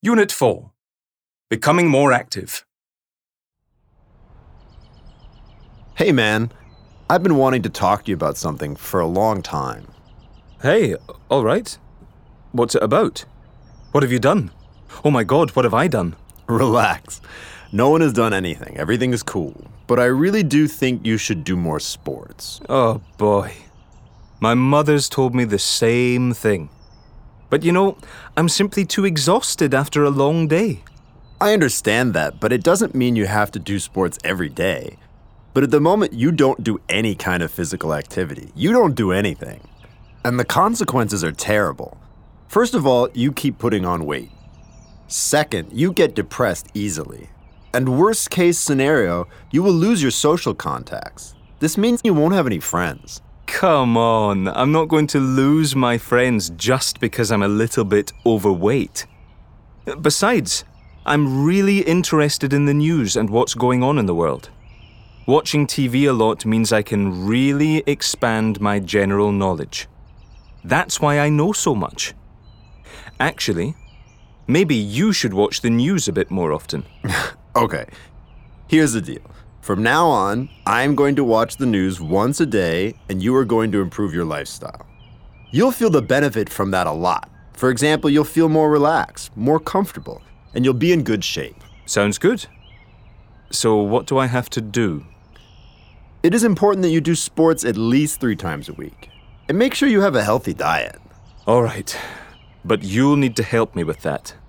Unit 4. Becoming more active. Hey man, I've been wanting to talk to you about something for a long time. Hey, all right. What's it about? What have you done? Oh my God, what have I done? Relax. No one has done anything. Everything is cool. But I really do think you should do more sports. Oh boy. My mother's told me the same thing. But you know, I'm simply too exhausted after a long day. I understand that, but it doesn't mean you have to do sports every day. But at the moment, you don't do any kind of physical activity. You don't do anything. And the consequences are terrible. First of all, you keep putting on weight. Second, you get depressed easily. And worst case scenario, you will lose your social contacts. This means you won't have any friends. Come on, I'm not going to lose my friends just because I'm a little bit overweight. Besides, I'm really interested in the news and what's going on in the world. Watching TV a lot means I can really expand my general knowledge. That's why I know so much. Actually, maybe you should watch the news a bit more often. Okay, here's the deal. From now on, I'm going to watch the news once a day, and you are going to improve your lifestyle. You'll feel the benefit from that a lot. For example, you'll feel more relaxed, more comfortable, and you'll be in good shape. Sounds good. So what do I have to do? It is important that you do sports at least 3 times a week. And make sure you have a healthy diet. All right, but you'll need to help me with that.